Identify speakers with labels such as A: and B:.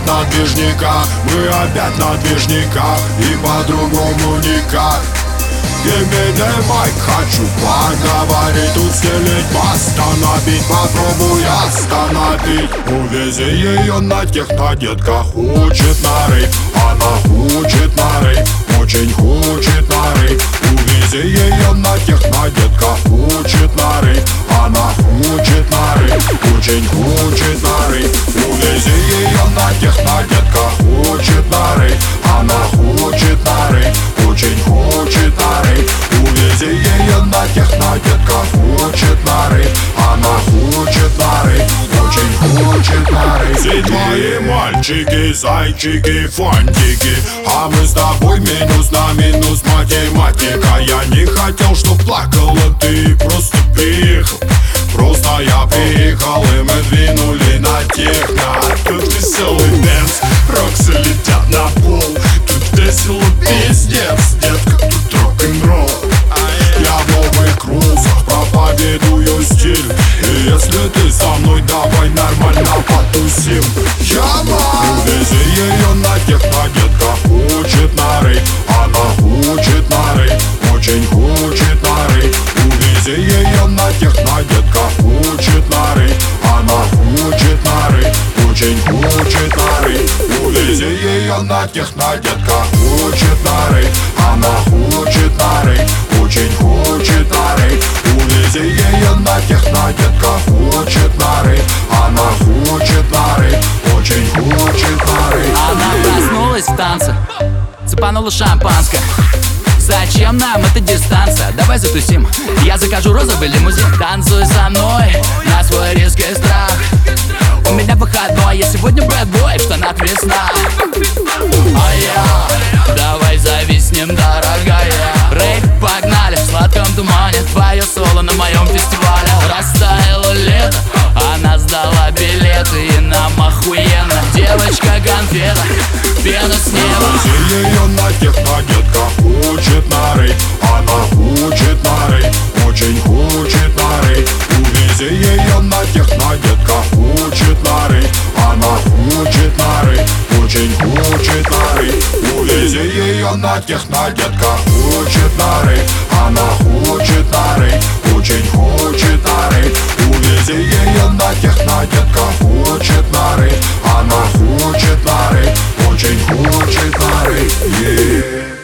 A: опять на движниках, мы опять на движниках, и по-другому никак. Give me the mic, хочу поговорить, тут стелить, остановить, попробуй остановить. Увези ее на техно, детка хочет на рейв, она хочет на рейв, очень хочет на рейв. Увези ее на техно, детка хочет на рейв, она хочет на рейв, очень хочет на рейв. Увези ее на техно, детка хочет на рейв, она хочет на рейв, очень хочет на рейв. Увези ее на техно, детка хочет на рейв, она хочет на рейв, очень хочет на рейв. Все твои мальчики, зайчики, фантики, а мы с тобой минус на минус математика. Я не хотел, чтоб плакала ты, просто приехал. Просто я приехал, и мы двинули на техно. Тут веселый дэнс, роксы летят на пол. Тут весело пиздец, детка, тут рок-н-ролл. Я в новых крузах проповедую стиль, и если ты со мной, давай нормально потусим. Увези ее на техно, детка хочет на рейв, она хочет на рейв, очень хочет на рейв. Увези ее на техно, детка хочет на рейв, она хочет на рейв, очень хочет на рейв. Увези ее на техно, детка хочет на рейв, она хочет на рейв, очень хочет на рейв. Увези ее на техно, детка хочет на рейв, она хочет на рейв, очень хочет на рейв.
B: Она проснулась в танце, цепанула шампанское. Зачем нам эта дистанция? Давай затусим, я закажу розовый лимузин. Танцуй со мной на свой риск и страх. У меня выходной, я сегодня бэдбой, в штанах весна. А я, давай зависнем, дорогая. Рейв, погнали, в сладком тумане. Твое соло на моем фестивале. Растаяло лето, она сдала билеты, и нам охуенно. Девочка-конфета, пена с неба.
A: Увези ее на техно, детка хочет на рейв, она хочет на рейв, очень хочет на рейв. Увези ее на техно, детка хочет на рейв, она хочет на рейв, очень хочет на рейв. Увези ее на техно, детка хочет на рейв, она хочет на рейв, очень хочет на рейв. Увези ее на техно, детка хочет на рейв, она хочет на рейв, очень хочет на рейв.